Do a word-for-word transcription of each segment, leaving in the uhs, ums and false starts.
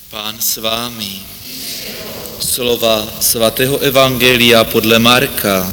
Pán s vámi. Slova svatého evangelia podle Marka.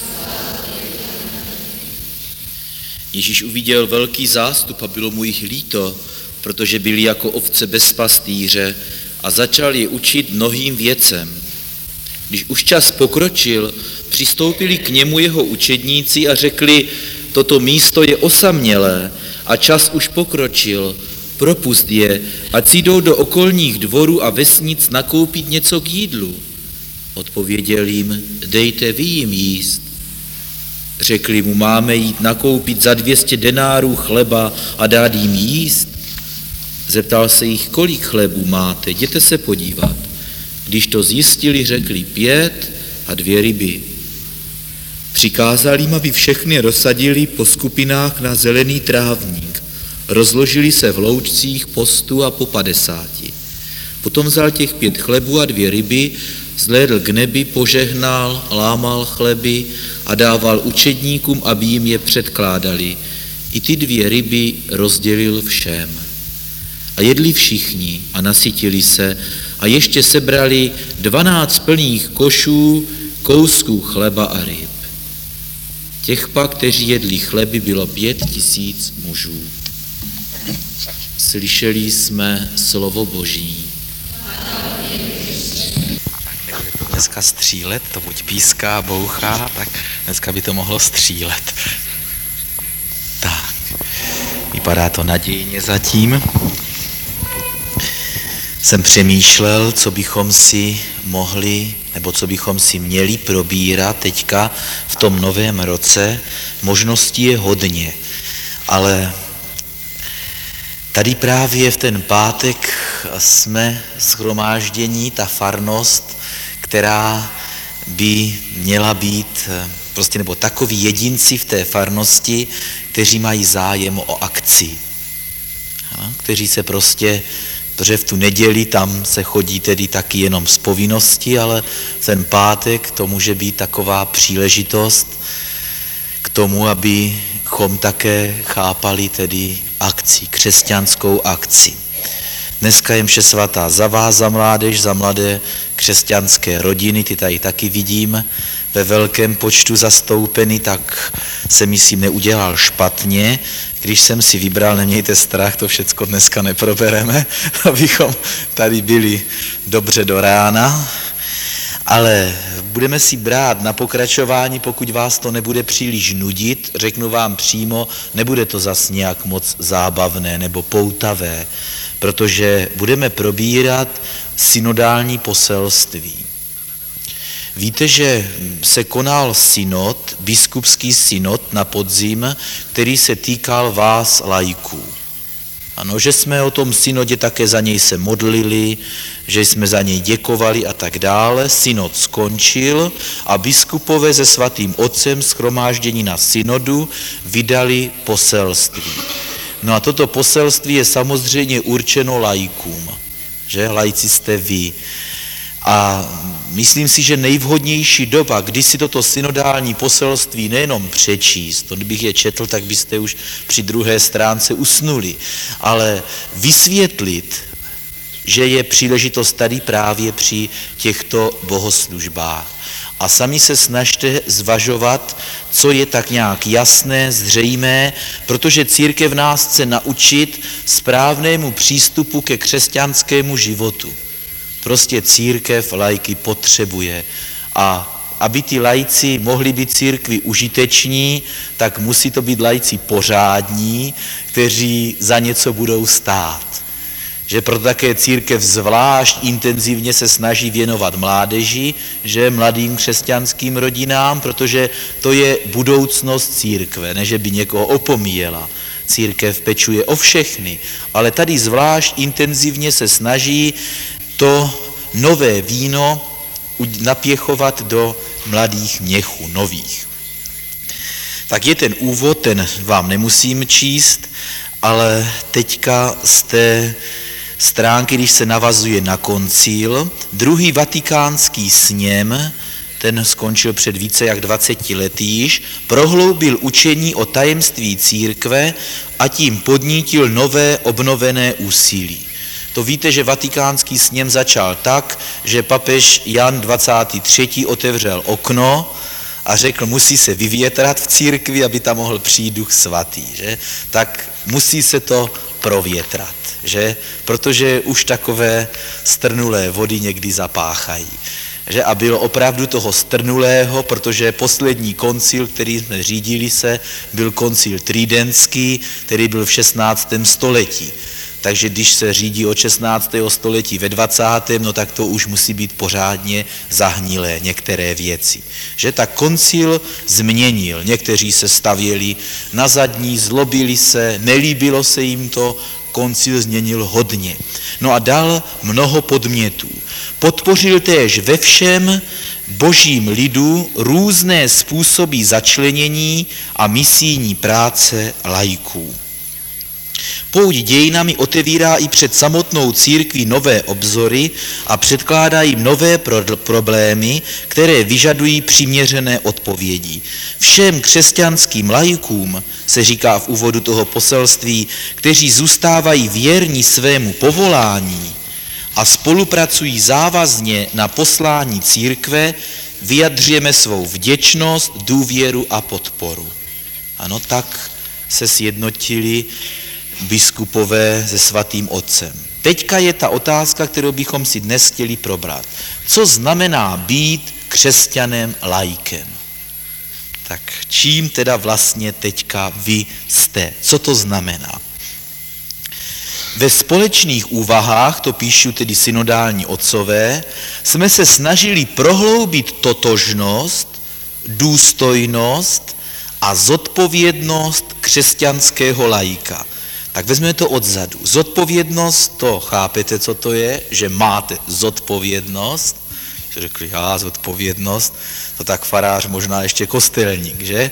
Ježíš uviděl velký zástup a bylo mu jich líto, protože byli jako ovce bez pastýře, a začal je učit mnohým věcem. Když už čas pokročil, přistoupili k němu jeho učedníci a řekli: toto místo je osamělé a čas už pokročil, propust je, ať si jdou do okolních dvorů a vesnic nakoupit něco k jídlu. Odpověděl jim: dejte vy jim jíst. Řekli mu: máme jít nakoupit za dvě stě denárů chleba a dát jim jíst? Zeptal se jich: kolik chlebů máte, jděte se podívat. Když to zjistili, řekli: pět a dvě ryby. Přikázal jim, aby všechny rozsadili po skupinách na zelený trávník. Rozložili se v loučcích po stu a po padesáti. Potom vzal těch pět chlebů a dvě ryby, zhlédl k nebi, požehnal, lámal chleby a dával učedníkům, aby jim je předkládali. I ty dvě ryby rozdělil všem. A jedli všichni a nasytili se a ještě sebrali dvanáct plných košů kousků chleba a ryb. Těch pak, kteří jedli chleby, bylo pět tisíc mužů. Slyšeli jsme slovo Boží. Tak nebude to dneska střílet, to buď píská, bouchá, tak dneska by to mohlo střílet. Tak, vypadá to nadějně zatím. Jsem přemýšlel, co bychom si mohli, nebo co bychom si měli probírat teďka v tom novém roce. Možností je hodně, ale tady právě v ten pátek jsme shromáždění, ta farnost, která by měla být, prostě nebo takoví jedinci v té farnosti, kteří mají zájem o akci, kteří se prostě, protože v tu neděli tam se chodí tedy taky jenom z povinnosti, ale ten pátek to může být taková příležitost k tomu, abychom také chápali tedy akci, křesťanskou akci. Dneska je mše svatá za vás, za mládež, za mladé křesťanské rodiny, ty tady taky vidím ve velkém počtu zastoupeny, tak se myslím neudělal špatně. Když jsem si vybral, nemějte strach, to všecko dneska neprobereme, abychom tady byli dobře do rána, ale budeme si brát na pokračování, pokud vás to nebude příliš nudit, řeknu vám přímo, nebude to zas nějak moc zábavné nebo poutavé, protože budeme probírat synodální poselství. Víte, že se konal synod, biskupský synod na podzim, který se týkal vás laiků. Ano, že jsme o tom synodě také za něj se modlili, že jsme za něj děkovali a tak dále. Synod skončil a biskupové se svatým otcem shromáždění na synodu vydali poselství. No a toto poselství je samozřejmě určeno laikům, že laici jste vy. A myslím si, že nejvhodnější doba, kdy si toto synodální poselství nejenom přečíst, to kdybych je četl, tak byste už při druhé stránce usnuli, ale vysvětlit, že je příležitost tady právě při těchto bohoslužbách. A sami se snažte zvažovat, co je tak nějak jasné, zřejmé, protože církev nás chce naučit správnému přístupu ke křesťanskému životu. Prostě církev laiky potřebuje a aby ty laici mohli být církvi užiteční, tak musí to být laici pořádní, kteří za něco budou stát. Že proto také církev zvlášť intenzivně se snaží věnovat mládeži, že mladým křesťanským rodinám, protože to je budoucnost církve, ne že by někoho opomíjela. Církev pečuje o všechny, ale tady zvlášť intenzivně se snaží to nové víno napěchovat do mladých měchů, nových. Tak je ten úvod, ten vám nemusím číst, ale teďka z té stránky, když se navazuje na koncil, druhý vatikánský sněm, ten skončil před více jak dvaceti lety již, prohloubil učení o tajemství církve a tím podnítil nové obnovené úsilí. To víte, že vatikánský sněm začal tak, že papež Jan dvacátý třetí otevřel okno a řekl, musí se vyvětrat v církvi, aby tam mohl přijít Duch Svatý, že? Tak musí se to provětrat, že? Protože už takové strnulé vody někdy zapáchají. Že? A bylo opravdu toho strnulého, protože poslední koncil, který jsme řídili se, byl koncil tridentský, který byl v šestnáctém století. Takže když se řídí od šestnáctého století ve dvacátém no tak to už musí být pořádně zahnilé některé věci. Že tak koncil změnil, někteří se stavěli na zadní, zlobili se, nelíbilo se jim to, koncil změnil hodně. No a dal mnoho podmětů. Podpořil též ve všem božím lidu různé způsoby začlenění a misijní práce laiků. Pouť dějinami otevírá i před samotnou církví nové obzory a předkládá jim nové pro- problémy, které vyžadují přiměřené odpovědi. Všem křesťanským laikům, se říká v úvodu toho poselství, kteří zůstávají věrní svému povolání a spolupracují závazně na poslání církve, vyjadřujeme svou vděčnost, důvěru a podporu. Ano, tak se sjednotili biskupové se svatým otcem. Teďka je ta otázka, kterou bychom si dnes chtěli probrat. Co znamená být křesťanem laikem? Tak čím teda vlastně teďka vy jste? Co to znamená? Ve společných úvahách, to píšu tedy synodální otcové, jsme se snažili prohloubit totožnost, důstojnost a zodpovědnost křesťanského laika. Tak vezmeme to odzadu. Zodpovědnost, to chápete, co to je? Že máte zodpovědnost. Že řekli, já zodpovědnost, to tak farář, možná ještě kostelník, že?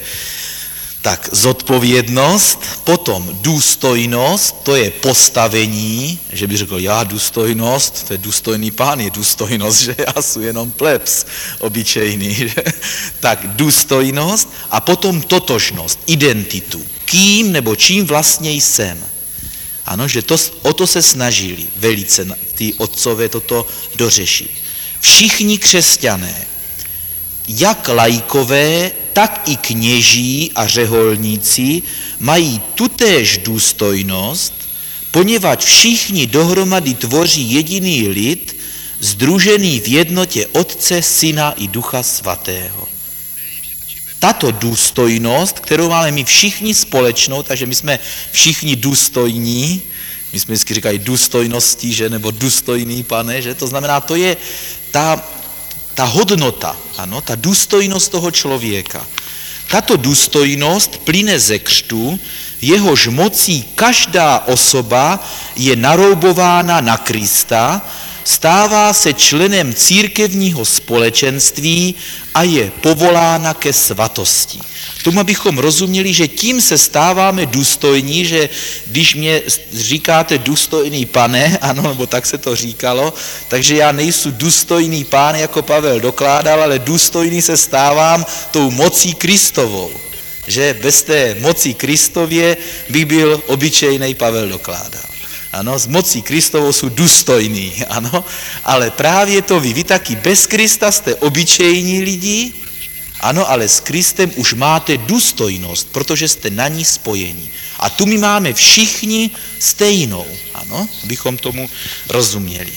Tak zodpovědnost, potom důstojnost, to je postavení, že by řekl, já důstojnost, to je důstojný pán, je důstojnost, že já jsem jenom plebs obyčejný, že? Tak důstojnost a potom totožnost, identitu, kým nebo čím vlastně jsem. Ano, že to, o to se snažili velice ty otcové toto dořešit. Všichni křesťané, jak laikové, tak i kněží a řeholníci mají tutéž důstojnost, poněvadž všichni dohromady tvoří jediný lid, sdružený v jednotě Otce, Syna i Ducha Svatého. Tato důstojnost, kterou máme my všichni společnou, takže my jsme všichni důstojní, my jsme vždycky říkali důstojnosti, že, nebo důstojný pane, že, to znamená, to je ta, ta hodnota, ano, ta důstojnost toho člověka. Tato důstojnost plyne ze křtu, jehož mocí každá osoba je naroubována na Krista, stává se členem církevního společenství a je povolána ke svatosti. Tomu abychom rozuměli, že tím se stáváme důstojní, že když mě říkáte důstojný pane, ano, nebo tak se to říkalo, takže já nejsem důstojný pán, jako Pavel dokládal, ale důstojný se stávám tou mocí Kristovou. Že bez té moci Kristově bych byl obyčejnej, Pavel dokládal. Ano, s mocí Kristovou jsou důstojný, ano, ale právě to vy, vy taky bez Krista jste obyčejní lidi, ano, ale s Kristem už máte důstojnost, protože jste na ní spojení. A tu my máme všichni stejnou, ano, abychom tomu rozuměli.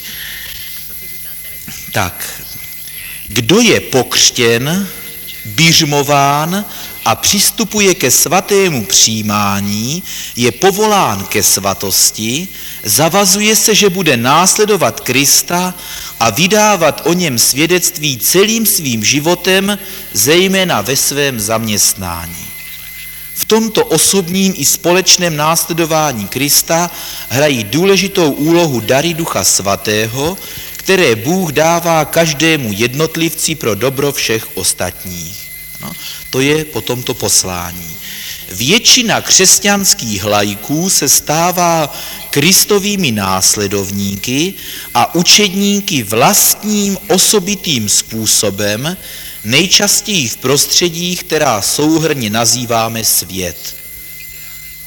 Tak, kdo je pokřtěn, biřmován a přistupuje ke svatému přijímání, je povolán ke svatosti, zavazuje se, že bude následovat Krista a vydávat o něm svědectví celým svým životem, zejména ve svém zaměstnání. V tomto osobním i společném následování Krista hrají důležitou úlohu dary Ducha Svatého, které Bůh dává každému jednotlivci pro dobro všech ostatních. No, to je po tomto poslání. Většina křesťanských laiků se stává Kristovými následovníky a učedníky vlastním osobitým způsobem, nejčastěji v prostředích, která souhrnně nazýváme svět.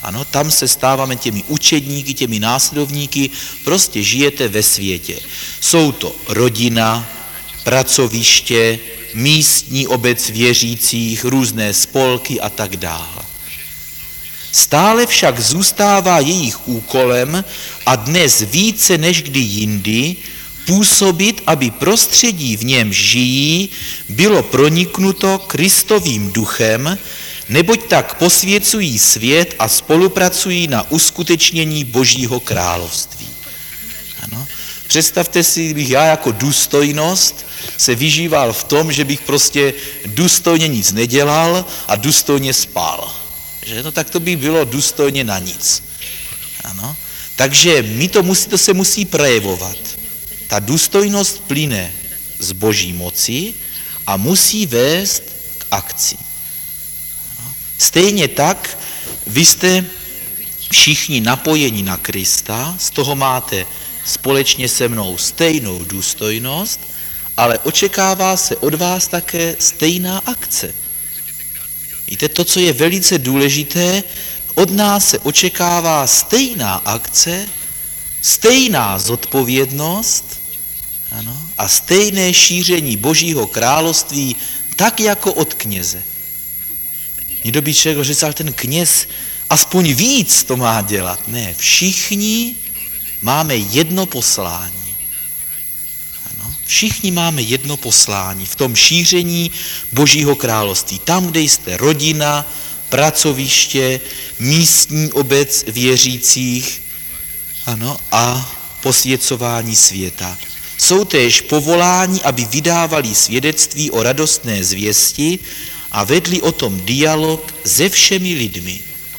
Ano, tam se stáváme těmi učedníky, těmi následovníky, prostě žijete ve světě. Jsou to rodina, pracoviště, místní obec věřících, různé spolky a tak dále. Stále však zůstává jejich úkolem a dnes více než kdy jindy působit, aby prostředí, v němž žijí, bylo proniknuto Kristovým duchem, neboť tak posvěcují svět a spolupracují na uskutečnění Božího království. Ano. Představte si, kdybych já jako důstojnost se vyžíval v tom, že bych prostě důstojně nic nedělal a důstojně spal. Že? No tak to by bylo důstojně na nic. Ano. Takže my to, musí, to se musí projevovat. Ta důstojnost plyne z Boží moci a musí vést k akci. Ano. Stejně tak, vy jste všichni napojeni na Krista, z toho máte společně se mnou stejnou důstojnost, ale očekává se od vás také stejná akce. Víte, to, co je velice důležité, od nás se očekává stejná akce, stejná zodpovědnost, ano, a stejné šíření Božího království, tak jako od kněze. Někdo by člověk řekl, ale ten kněz aspoň víc to má dělat. Ne, všichni máme jedno poslání. Ano, všichni máme jedno poslání v tom šíření Božího království. Tam, kde jste rodina, pracoviště, místní obec věřících, ano, a posvěcování světa. Jsou též povoláni, aby vydávali svědectví o radostné zvěsti a vedli o tom dialog se všemi lidmi.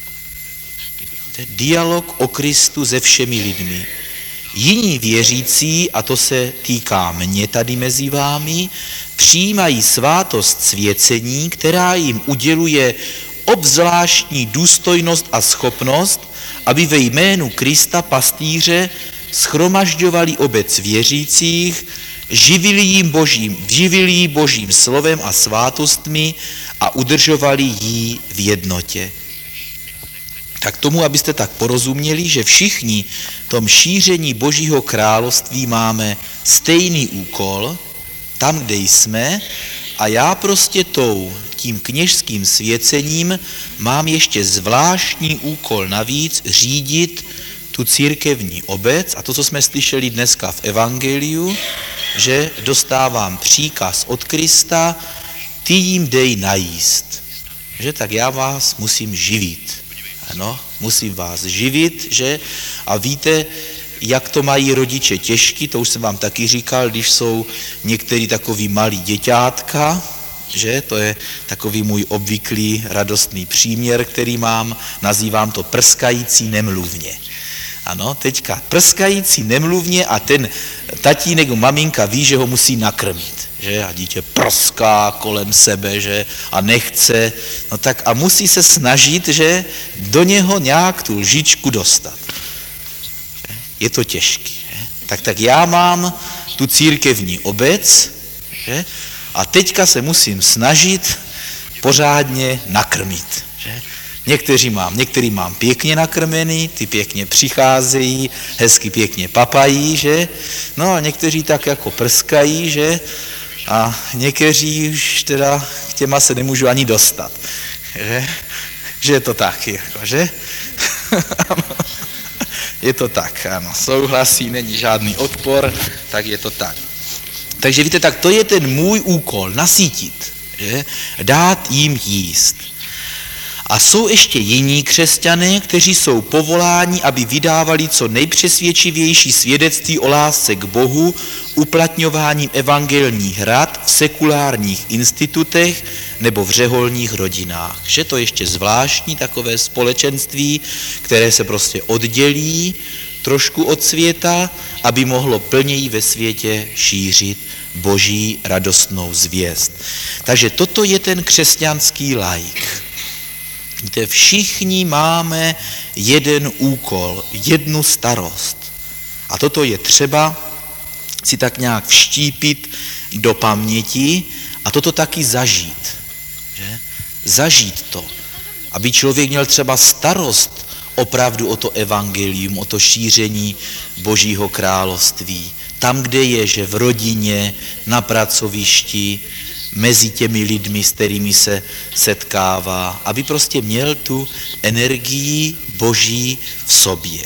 Dialog o Kristu se všemi lidmi. Jiní věřící, a to se týká mě tady mezi vámi, přijímají svátost svěcení, která jim uděluje obzvláštní důstojnost a schopnost, aby ve jménu Krista pastýře shromažďovali obec věřících, živili jim božím, živili jí božím slovem a svátostmi a udržovali jí v jednotě. Tak tomu, abyste tak porozuměli, že všichni v tom šíření Božího království máme stejný úkol, tam, kde jsme, a já prostě tou, tím kněžským svěcením mám ještě zvláštní úkol navíc řídit tu církevní obec a to, co jsme slyšeli dneska v evangeliu, že dostávám příkaz od Krista, ty jim dej najíst. Že tak já vás musím živit. Ano, musím vás živit, že? A víte, jak to mají rodiče těžký, to už jsem vám taky říkal, když jsou některý takový malí děťátka, že? To je takový můj obvyklý radostný příměr, který mám, nazývám to prskající nemluvně. Ano, teďka prskající nemluvně a ten tatínek, maminka ví, že ho musí nakrmit. Že? A dítě prská kolem sebe, že? A nechce. No tak a musí se snažit, že do něho nějak tu lžičku dostat. Že? Je to těžký. Že? Tak, tak já mám tu církevní obec, že? A teďka se musím snažit pořádně nakrmit. Že? Někteří mám, některý mám pěkně nakrmený, ty pěkně přicházejí, hezky pěkně papají, že? No a někteří tak jako prskají, že? A někteří už teda k těma se nemůžu ani dostat, že? Že je to tak, jako, že? Je to tak, ano, souhlasí, není žádný odpor, tak je to tak. Takže víte, tak to je ten můj úkol, nasýtit, že? Dát jim jíst. A jsou ještě jiní křesťané, kteří jsou povoláni, aby vydávali co nejpřesvědčivější svědectví o lásce k Bohu uplatňováním evangelních rad v sekulárních institutech nebo v řeholních rodinách. Že to ještě zvláštní takové společenství, které se prostě oddělí trošku od světa, aby mohlo plněji ve světě šířit Boží radostnou zvěst. Takže toto je ten křesťanský laik. Víte, všichni máme jeden úkol, jednu starost. A toto je třeba si tak nějak vštípit do paměti a toto taky zažít. Že? Zažít to. Aby člověk měl třeba starost opravdu o to evangelium, o to šíření Božího království. Tam, kde je, že v rodině, na pracovišti, mezi těmi lidmi, s kterými se setkává, aby prostě měl tu energii Boží v sobě.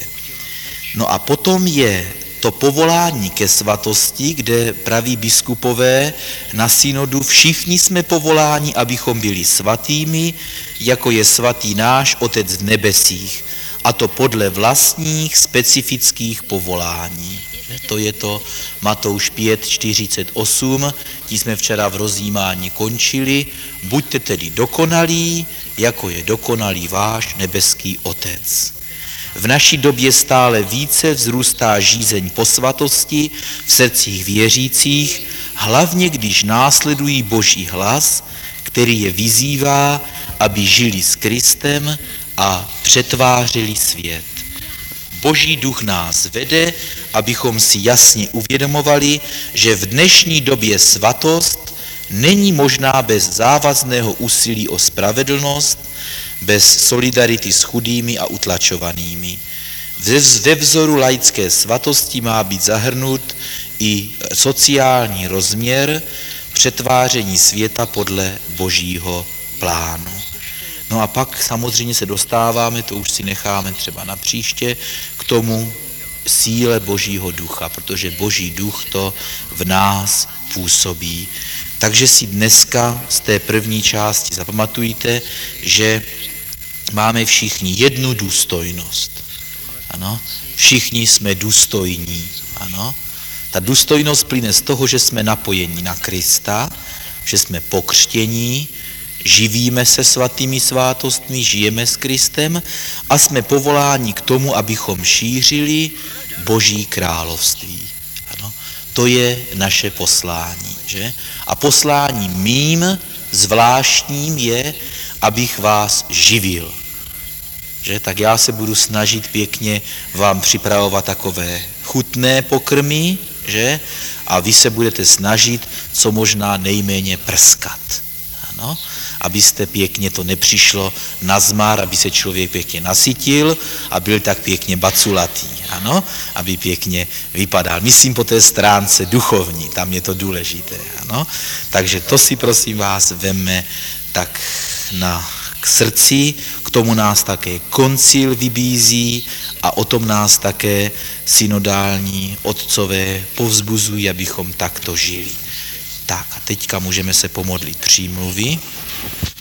No a potom je to povolání ke svatosti, kde praví biskupové na synodu, všichni jsme povoláni, abychom byli svatými, jako je svatý náš Otec v nebesích, a to podle vlastních specifických povolání. To je to Matouš pět čtyřicet osm, tí jsme včera v rozjímání končili. Buďte tedy dokonalí, jako je dokonalý váš nebeský Otec. V naší době stále více vzrůstá žízeň po svatosti v srdcích věřících, hlavně když následují Boží hlas, který je vyzývá, aby žili s Kristem a přetvářili svět. Boží duch nás vede, abychom si jasně uvědomovali, že v dnešní době svatost není možná bez závazného úsilí o spravedlnost, bez solidarity s chudými a utlačovanými. Ve vzoru laické svatosti má být zahrnut i sociální rozměr přetváření světa podle Božího plánu. No a pak samozřejmě se dostáváme, to už si necháme třeba na příště, k tomu síle Božího ducha, protože Boží duch to v nás působí. Takže si dneska z té první části zapamatujte, že máme všichni jednu důstojnost. Ano, všichni jsme důstojní. Ano, ta důstojnost plyne z toho, že jsme napojeni na Krista, že jsme pokřtění, živíme se svatými svátostmi, žijeme s Kristem a jsme povoláni k tomu, abychom šířili Boží království. Ano, to je naše poslání. Že? A poslání mým zvláštním je, abych vás živil. Že? Tak já se budu snažit pěkně vám připravovat takové chutné pokrmy, že? A vy se budete snažit co možná nejméně prskat. Ano? Abyste pěkně to nepřišlo na zmar, aby se člověk pěkně nasytil a byl tak pěkně baculatý, ano? Aby pěkně vypadal. Myslím po té stránce duchovní, tam je to důležité, ano? Takže to si prosím vás veme tak na k srdci, k tomu nás také koncil vybízí a o tom nás také synodální otcové povzbuzují, abychom takto žili. Tak a teďka můžeme se pomodlit přímluvy.